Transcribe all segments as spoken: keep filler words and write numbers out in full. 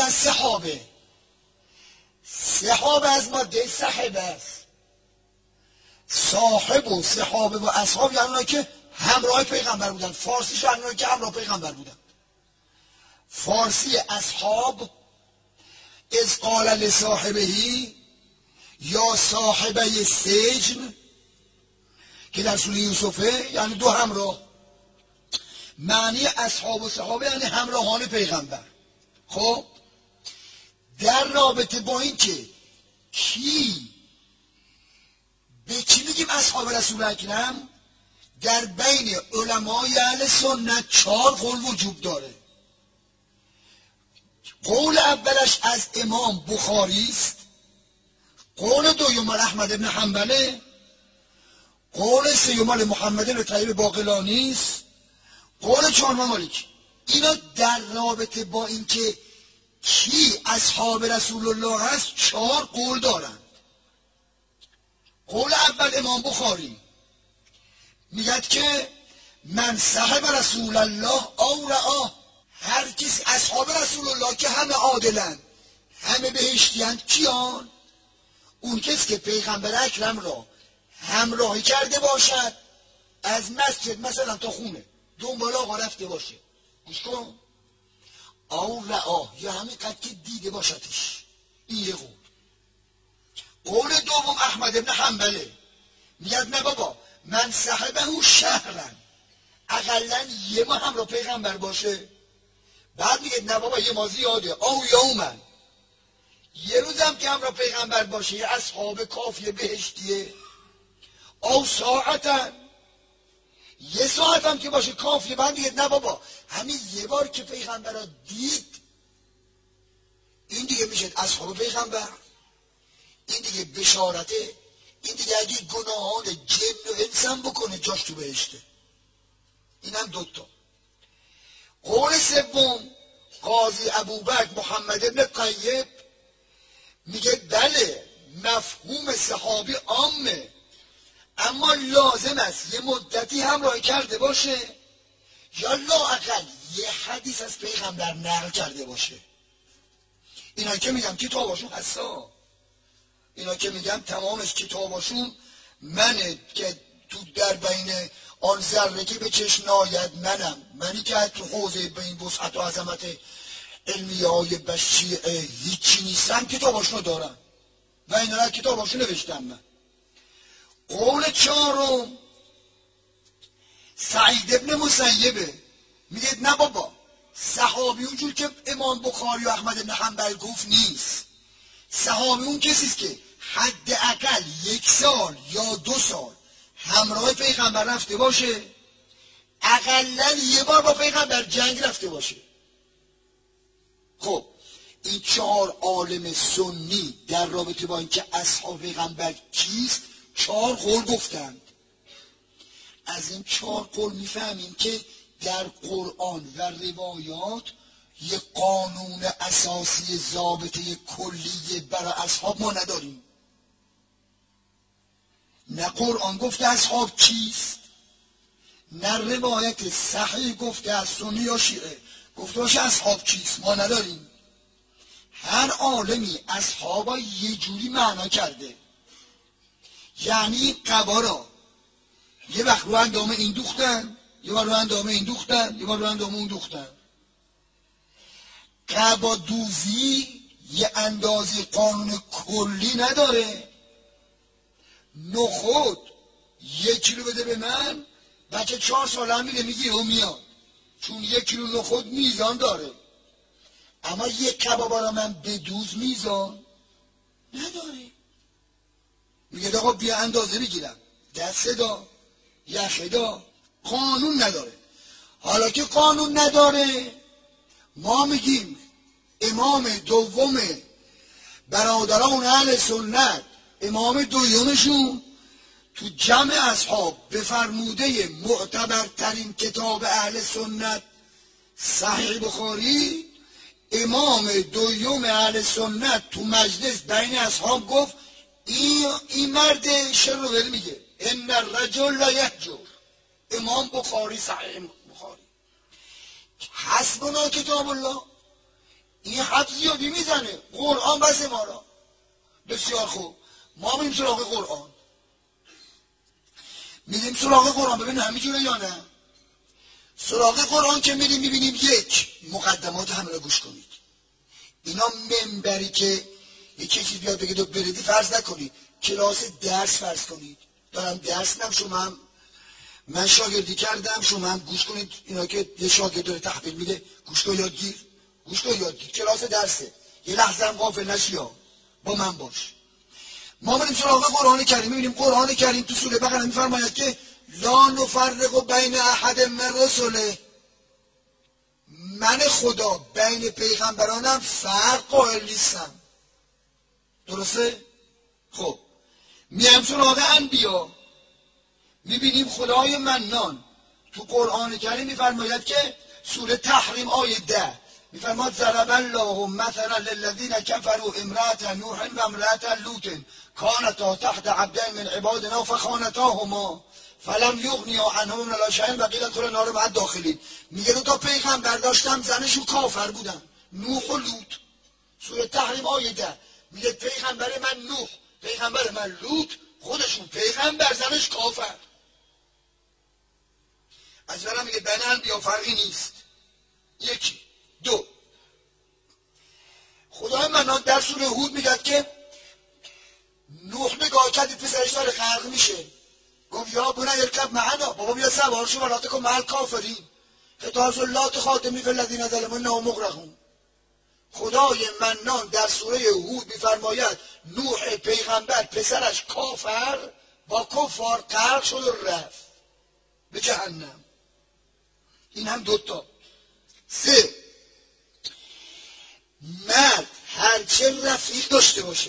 میگن صحابه. صحابه از ماده صحبه است. صاحب و صحابه و اصحاب یعنی اونایی که همراه پیغمبر بودن. فارسیش یعنی اونایی که همراه پیغمبر بودن. فارسی اصحاب از قال لصاحبهی یا صاحبه سجن که در سوره یوسفه یعنی دو همراه. معنی اصحاب و صحابه یعنی همراهان پیغمبر. خب در رابطه با این که کی به کی میگیم اصحاب رسول اکرم، در بین علمای اهل سنت چهار قول وجود داره. قول اولش از امام بخاری است، قول دوم احمد بن حنبله، قول سوم محمد بن طیب باقلانی است، قول چهارم مالک. اینا در رابطه با اینکه کی اصحاب رسول الله هست چهار قول دارند. قول اول امام بخاری میگد که من صاحب رسول الله او رآه، هر کسی اصحاب رسول الله که همه عادلند همه بهشتیند کیان؟ اون کسی که پیغمبر اکرم را همراهی کرده باشد از مسجد مثلا تا خونه دنبال آقا رفته باشه، گوش کن، او رآه یا همین قد که دیده باشدش. این یه قول. قول دوم احمد بن حنبله میگه نه بابا من صاحبه شهرن، اقلا یه ما همراه پیغمبر باشه. بعد میگه نه بابا یه ما زیاده، او یومن، یه روزم که همراه پیغمبر باشه یه اصحاب کافیه بهشتیه. او ساعتن، یه ساعت هم که باشه کافیه. بعد میگه نه بابا همین یه بار که پیغمبر را دید این دیگه میشه اصحاب پیغمبر، این دیگه بشارته، این دیگه اگه گناهان جن و انسان بکنه جاش تو بهشته. این هم دوتا. قول سوم قاضی ابوبکر محمد بن قیب میگه بله مفهوم صحابی عامه، اما لازم است یه مدتی همراهی کرده باشه یا لااقل یه حدیث از پیغمبر نقل کرده باشه. اینا که میگم کتاباشون هستا، اینا که میگم تمامش کتاباشون منه که تو در بین آن ذره که به چشم ناید منم، منی که تو حوزه به این وسعت و عظمت علمیه های بشیعه هیچی نیستم، کتاباشون دارم و اینا را کتاباشون نوشتم من. قول چهارم سعید ابن مسیبه میگه نه بابا صحابی اونجور که امام بخاری و احمد بن حنبل گفت نیست. صحابی اون کسیست که حداقل یک سال یا دو سال همراه پیغمبر رفته باشه، اقلا یه بار با پیغمبر جنگ رفته باشه. خب این چهار عالم سنی در رابطه با اینکه اصحاب پیغمبر کیست چهار قول گفتند. از این چهار قول میفهمیم که در قرآن و روایات یک قانون اساسی ضابطه کلی برای اصحاب ما نداریم. نه قرآن گفته اصحاب کیست، نه روایت صحیح گفته از سنی یا شیعه گفته باشه اصحاب کیست، ما نداریم. هر عالمی اصحابا یه جوری معنا کرده، یعنی قبا را یه وقت رو اندام این دوختن، یه بار رو اندام این دوختن، یه بار رو اندام اون دوختن. قبا دوزی یه اندازه قانون کلی نداره. نخود یک کیلو بده به من، بچه چهار ساله هم میده میگی او میاد، چون یک کیلو نخود میزان داره. اما یک کباب برای من بدوز میزان نداره. میگه آقا بیا اندازه بگیرم، دست دا یخه دا، قانون نداره. حالا که قانون نداره ما میگیم امام دوم برادران اهل سنت، امام دویمشون تو جمع اصحاب به فرموده معتبرترین کتاب اهل سنت صحیح بخاری، امام دویم اهل سنت تو مجلس بین اصحاب گفت این, این مرد شروع میگه ان الرجل لا یهجر. امام بخاری صحیح بخاری حسبنا کتاب الله. این حرف زیادی میزنه. قرآن بس ما را. بسیار خوب، ما میریم سراغ قرآن. میریم سراغ قرآن، ببینیم همینجوره یا نه. سراغ قرآن که میریم میبینیم یک، مقدمات همه را گوش کنید. اینا منبری که یکی چیز بیاد بگه دو بریدی فرض نکنید، کلاس درس فرض کنید. دارم درس میدم، شما هم من شاگردی کردم، شما هم گوش کنید. اینا که یه شاگرد داره تحویل میده، گوش کن یادگیر، گوش کن یادگیر. کلاس درسه، یه لحظه هم غافل نشی، با من باش. ما بریم سراغ قرآن کریم، میبینیم قرآن کریم تو سوره بقره میفرماید که لا نفرق بین احد من رسله، من خدا بین پیغمبرانم فرق قائل نیستم. درسته؟ خب میام سراغ انبیا، میبینیم خدای منان تو قرآن کریم میفرماید که سوره تحریم آیه ده میفرماید ضرب الله مثلا للذین کفروا امرأة نوح و امرأة لوط کانتا تحت عبدین من عبادنا فخانتاهما فلم یغنیا عنهما من الله شیئا و قیل ادخلا النار مع الداخلین. میگه دو تا پیغمبر داشتم، زنشون کافر بودن، نوح و لوط. سوره تحریم آیه ده میگه پیغمبر من نوح، پیغمبر من لوط، خودشون پیغمبر، زنش کافر. از برم میگه بین انبیا فرقی نیست. یکی. دو، خدای منان در سوره هود میگه که نوح نگاه کردید پسرش داره غرق میشه، گفت یا بنی ارکب معنا، بابا بیا سوار شو ولا تکن مع الکافرین فتاز لا تخاطبنی فی الذین ظلموا انهم مغرقون. خدای منان در سوره هود میفرماید نوح پیغمبر پسرش کافر با کفار غرق شد و رفت به جهنم. این هم دوتا. سه، مرد هرچه رفیق داشته باشه،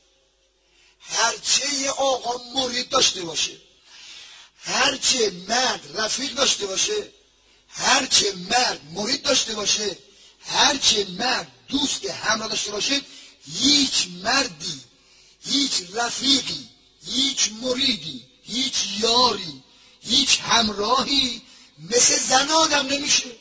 هرچه یه آقا مرید داشته باشه، هرچه مرد رفیق داشته باشه، هرچه مرد مرید داشته باشه، هرچه مرد دوست همراه داشته باشه، هیچ مردی، هیچ رفیقی، هیچ مریدی، هیچ یاری، هیچ همراهی مثل زن آدم نمیشه.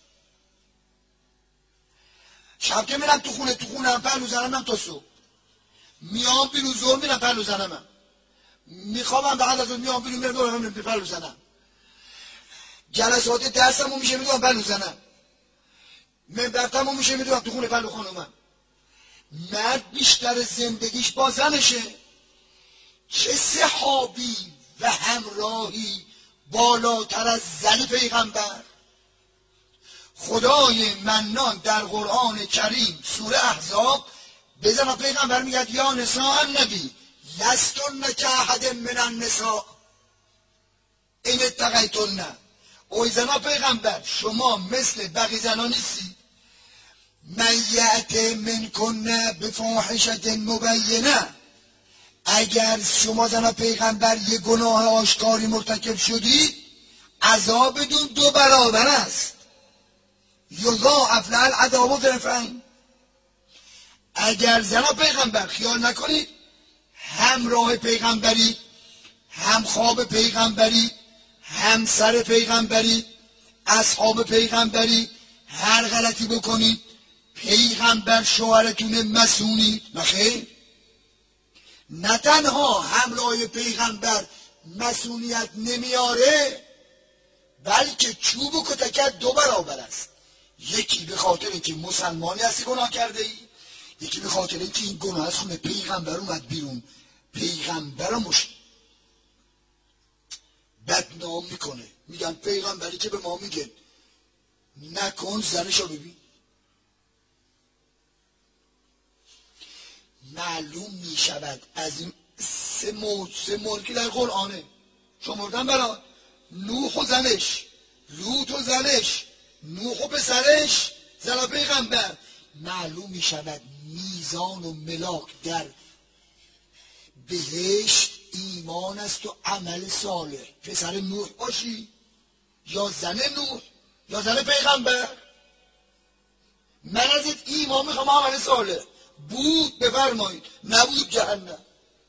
شب که میرم تو خونه، تو خونه هم پهلو زنمم تا صبح، میام بیرون زور میرم پهلو زنمم، میخوابم بعد از اون میام بیرون میرم دورم پهلو زنم، جلسات درسمو میشه میدونم پهلو زنم، منبرتمو میشه میدونم تو خونه پهلو خانومم. مرد بیشتر زندگیش با زنشه. چه صحابی و همراهی بالاتر از زن پیغمبر. خدای منان در قرآن کریم سوره احزاب به زن پیغمبر میگه یا نساء النبی لستن کاحد من النساء ان اتقیتن. اوی زن پیغمبر شما مثل بقیه زنان نیستید. من یأت منکن بفاحشة مبینه، اگر شما زن پیغمبر یه گناه آشکاری مرتکب شدید عذابتون دو برابر است. یضاعف لها العذاب ضعفین. اگر زن پیغمبر خیال نکنید همراه پیغمبری، همخواب پیغمبری، همسر پیغمبری، اصحاب پیغمبری، هر غلطی بکنید پیغمبر شوهرتون مسئولید. نخیر، نه تنها همراه پیغمبر مسئولیت نمیاره بلکه چوب و کتکت دو برابر است. یکی به خاطر اینکه مسلمانی هستی گناه کرده ای، یکی به خاطر اینکه این گناه از خونه پیغمبر اومد بیرون، پیغمبر رو مش بدنام میکنه. میگن پیغمبری که به ما میگه نکن، زنشو ببین. معلوم میشود از این سه مورد سه مورد که در قرآنه شمردن برات: نوح و زنش، لوط و زنش، نوح و پسرش، زن پیغمبر. معلوم میشود میزان و ملاک در بهشت ایمان است و عمل صالح. پسر نوح باشی یا زن نوح یا زن پیغمبر، من ازت ایمان میخوام عمل صالح. بود بفرمایید، نبود جهنم.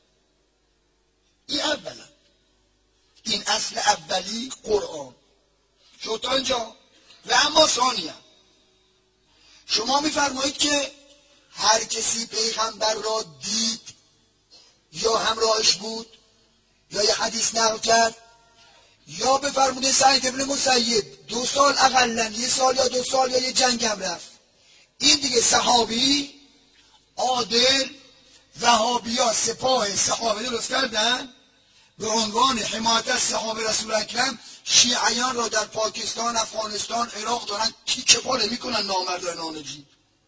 این اولا، این اصل اولی قرآن شد تا اینجا. و اما ثانیا، شما میفرمایید که هر کسی پیغمبر را دید یا همراهش بود یا یه حدیث نقل کرد یا بفرموده سعید ابن مسیب دو سال اقلن یه سال یا دو سال یا یه جنگ هم رفت، این دیگه صحابی عادل وهابیا سپاه صحابه درست کردن به عنوان حمایت از صحابه رسول اکرم شیعیان را در پاکستان، افغانستان، عراق دارن تیکه پاره میکنن نامردان نانجی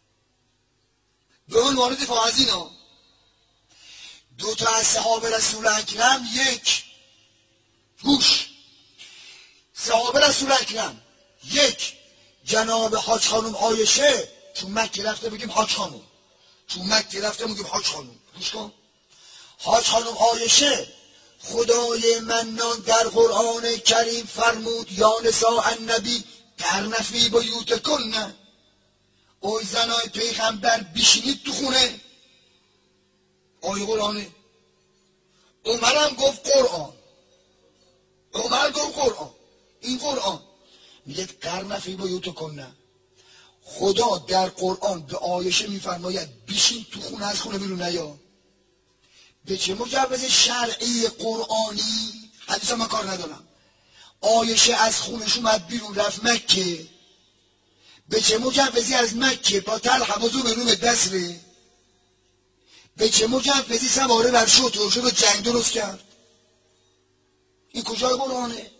به عنوان دفاع از اینا. دو تا از صحابه رسول اکرم، یک گوش صحابه رسول اکرم، یک جناب حاج خانم عایشه، چون مکه رفته بگیم حاج خانم، چون مکه رفته بگیم حاج خانم، گوش کن. حاج خانم عایشه خدای منان در قرآن کریم فرمود یا نساء النبی قرن فی بیوتکن، اوی زنای پیغمبر بیشینید تو خونه. آیه قرآنه. عمرم گفت قرآن، عمر گفت قرآن، این قرآن میگه قرن فی بیوتکن. خدا در قرآن به عایشه میفرماید بیشین تو خونه، از خونه بیرون نیا. به چه مجوز شرعی قرآنی حدیثا من کار ندارم، عایشه از خونش اومد بیرون رفت مکه، به چه مجوزی از مکه با طلحه و زبیر به بصره، به چه مجوزی سواره بر شتر شد و جنگ درست کرد؟ این کجای قرآنه؟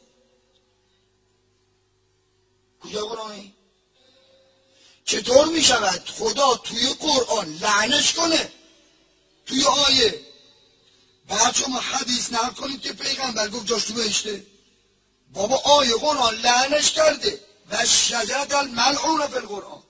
کجای قرآنه؟ چطور می شود خدا توی قرآن لعنش کنه توی آیه، بعد شما حدیث نقل کنید که پیغمبر گفت جاش تو بهشته؟ بابا آیه قرآن لعنش کرده و شجرة الملعونه فی القرآن.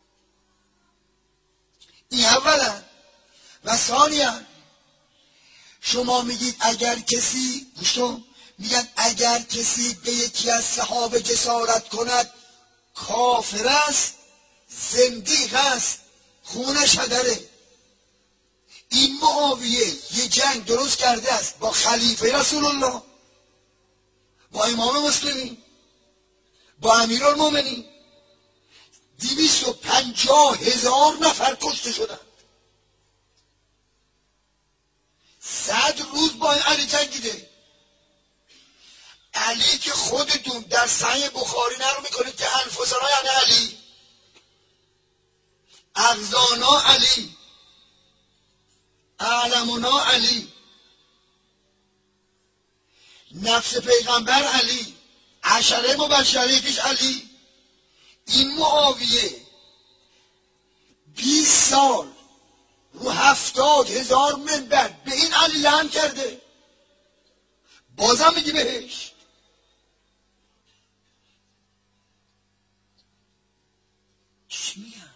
این اولا. و ثانیا شما میگید اگر کسی گوشتون میگن اگر کسی به یکی از صحابه جسارت کند کافر است، زندیق است، خونش هدره. این معاویه یه جنگ درست کرده است با خلیفه رسول الله، با امام مسلمین، با امیرالمومنین. دویست و پنجاه هزار نفر کشته شدند. صد روز با علی جنگیده. علی که خودتون در صحیح بخاری نقل میکنید که انفسنا یعنی علی، اغزانا علی، اعلمنا علی، نفس پیغمبر علی، عشره مبشره پیش علی. این معاویه بیست سال رو هفتاد هزار منبر به این علی لعن کرده، بازم میگی بهش. چی میگن؟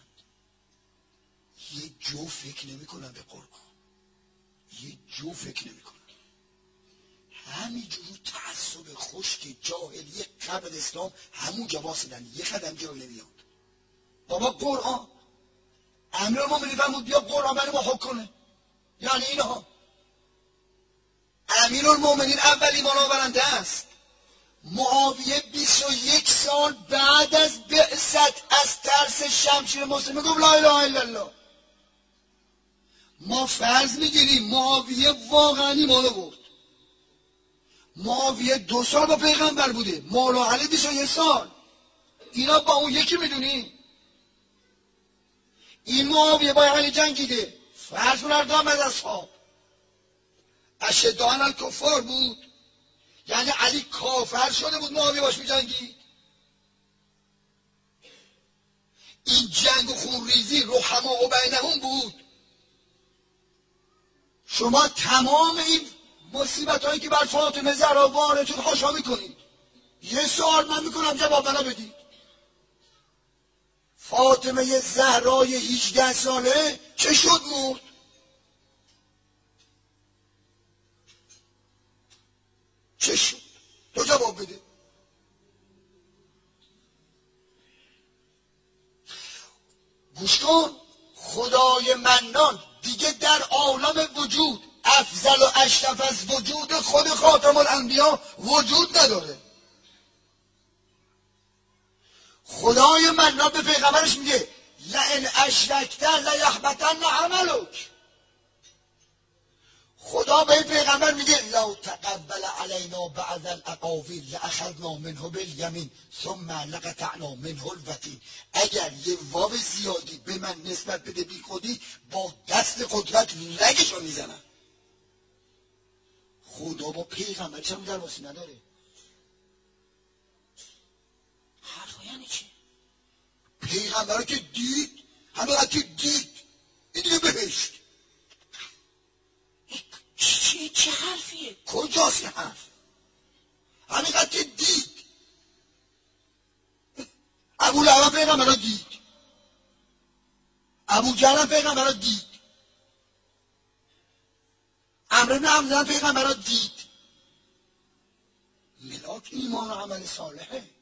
یه جو فکر نمی کنن به قرآن، یه جو فکر نمی کنن. همینجور تعصب خشک جاهلی قبل اسلام همون جا باسدن، یه قدم جا نمیاد. بابا قرآن امیرالمومنین فرمود بیا قرآن برای ما حکم کنه، یعنی اینها. امیرالمومنین اول ایمان آورنده است. معاویه بیست و یک سال بعد از بعثت از ترس شمشیر مسلمین گفت لا اله الا الله. ما فرض میگیریم معاویه واقعا ایمان آورد. معاویه دو سال با پیغمبر بوده، مولا علی بیست و یک سال. اینا با اون یکی میدونی؟ این معاویه با علی جنگیده، فرض مردم از اصحاب اشداء علی الکفار بود، یعنی علی کافر شده بود معاویه باش میجنگید. این جنگ و خونریزی رحما و بینهم بود. شما تمام این مصیبت هایی که بر فاطمه زهرا واردتون خوشا میکنید. یه سوال من میکنم جواب منو بدید. فاطمه زهرای هجده ساله چه شد مرد؟ چه شد؟ تو جواب بده. گوش کن، خدای منان دیگه در عالم وجود افضل و اشرف از وجود خود خاتم الانبیا وجود نداره. خدای منان به پیغمبرش میگه لئن اشرکت لیحبطن عملک. خدا به این پیغمبر میگه لا تقبل علینا بعض الاقاویل لاخذنا منه بالیمین ثم لقطعنا منه الوتین. اگر یه واو زیادی به من نسبت بده بی خودی، با دست قدرت رگشو میزنم. خدا با پیغمبر چه درواسی نداره؟ حرفا یعنی چی؟ پیغمبر رو که دید، همه وقتی دید این دیگه بهشت. چی چه حرفیه؟ کجاست این حرف؟ همین وقتی دید. ابو لهب پیغمبر رو دید، ابو جهل پیغمبر رو دید، عمرو بن حمزه پیغمبر رو دید. ملاک ایمان و عمل صالحه.